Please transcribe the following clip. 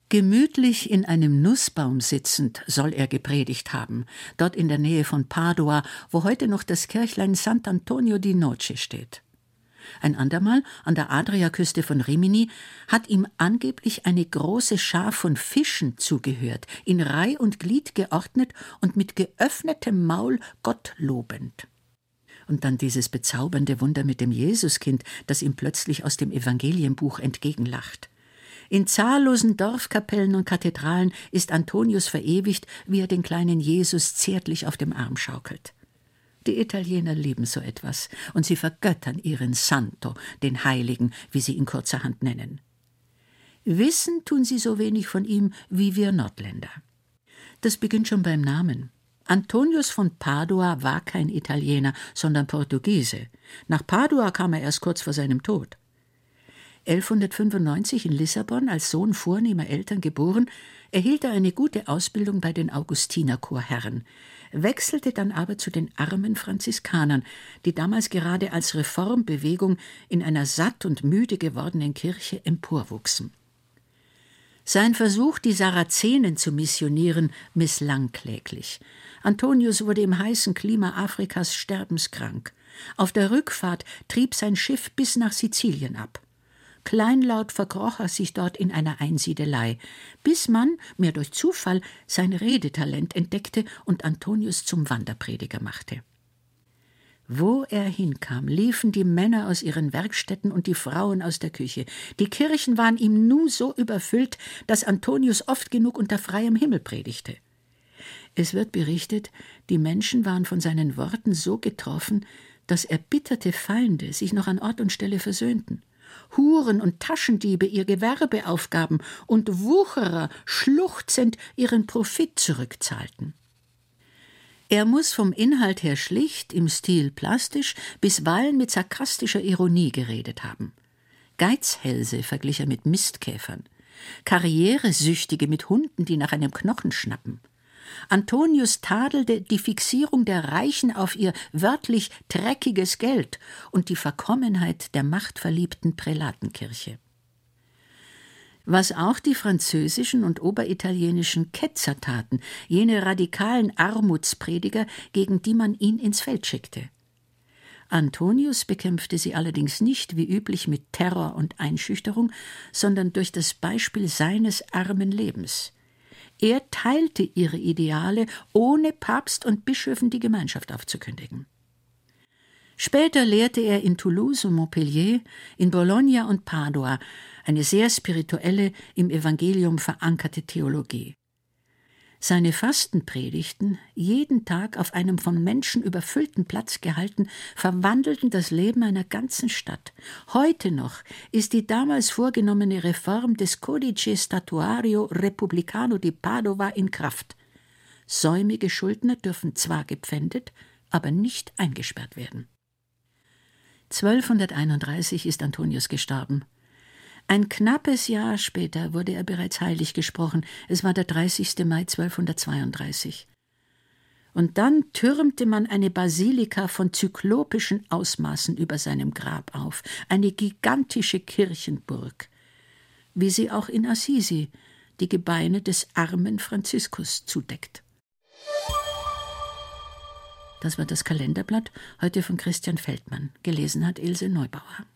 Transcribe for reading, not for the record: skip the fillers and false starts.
Gemütlich in einem Nussbaum sitzend soll er gepredigt haben, dort in der Nähe von Padua, wo heute noch das Kirchlein Sant'Antonio di Noce steht. Ein andermal, an der Adriaküste von Rimini, hat ihm angeblich eine große Schar von Fischen zugehört, in Reih und Glied geordnet und mit geöffnetem Maul Gott lobend. Und dann dieses bezaubernde Wunder mit dem Jesuskind, das ihm plötzlich aus dem Evangelienbuch entgegenlacht. In zahllosen Dorfkapellen und Kathedralen ist Antonius verewigt, wie er den kleinen Jesus zärtlich auf dem Arm schaukelt. Die Italiener lieben so etwas, und sie vergöttern ihren Santo, den Heiligen, wie sie ihn kurzerhand nennen. Wissen tun sie so wenig von ihm wie wir Nordländer. Das beginnt schon beim Namen. Antonius von Padua war kein Italiener, sondern Portugiese. Nach Padua kam er erst kurz vor seinem Tod. 1195 in Lissabon, als Sohn vornehmer Eltern geboren, erhielt er eine gute Ausbildung bei den Augustinerchorherren, wechselte dann aber zu den armen Franziskanern, die damals gerade als Reformbewegung in einer satt und müde gewordenen Kirche emporwuchsen. Sein Versuch, die Sarazenen zu missionieren, misslang kläglich. Antonius wurde im heißen Klima Afrikas sterbenskrank. Auf der Rückfahrt trieb sein Schiff bis nach Sizilien ab. Kleinlaut verkroch er sich dort in einer Einsiedelei, bis man, mehr durch Zufall, sein Redetalent entdeckte und Antonius zum Wanderprediger machte. Wo er hinkam, liefen die Männer aus ihren Werkstätten und die Frauen aus der Küche. Die Kirchen waren ihm nun so überfüllt, dass Antonius oft genug unter freiem Himmel predigte. Es wird berichtet, die Menschen waren von seinen Worten so getroffen, dass erbitterte Feinde sich noch an Ort und Stelle versöhnten. Huren und Taschendiebe ihr Gewerbe aufgaben und Wucherer schluchzend ihren Profit zurückzahlten. Er muss vom Inhalt her schlicht, im Stil plastisch, bisweilen mit sarkastischer Ironie geredet haben. Geizhälse verglich er mit Mistkäfern, Karrieresüchtige mit Hunden, die nach einem Knochen schnappen. Antonius tadelte die Fixierung der Reichen auf ihr wörtlich dreckiges Geld und die Verkommenheit der machtverliebten Prälatenkirche. Was auch die französischen und oberitalienischen Ketzer taten, jene radikalen Armutsprediger, gegen die man ihn ins Feld schickte. Antonius bekämpfte sie allerdings nicht wie üblich mit Terror und Einschüchterung, sondern durch das Beispiel seines armen Lebens. Er teilte ihre Ideale, ohne Papst und Bischöfen die Gemeinschaft aufzukündigen. Später lehrte er in Toulouse und Montpellier, in Bologna und Padua eine sehr spirituelle, im Evangelium verankerte Theologie. Seine Fastenpredigten, jeden Tag auf einem von Menschen überfüllten Platz gehalten, verwandelten das Leben einer ganzen Stadt. Heute noch ist die damals vorgenommene Reform des Codice Statuario Repubblicano di Padova in Kraft. Säumige Schuldner dürfen zwar gepfändet, aber nicht eingesperrt werden. 1231 ist Antonius gestorben. Ein knappes Jahr später wurde er bereits heilig gesprochen. Es war der 30. Mai 1232. Und dann türmte man eine Basilika von zyklopischen Ausmaßen über seinem Grab auf, eine gigantische Kirchenburg, wie sie auch in Assisi die Gebeine des armen Franziskus zudeckt. Das war das Kalenderblatt, heute von Christian Feldmann. Gelesen hat Ilse Neubauer.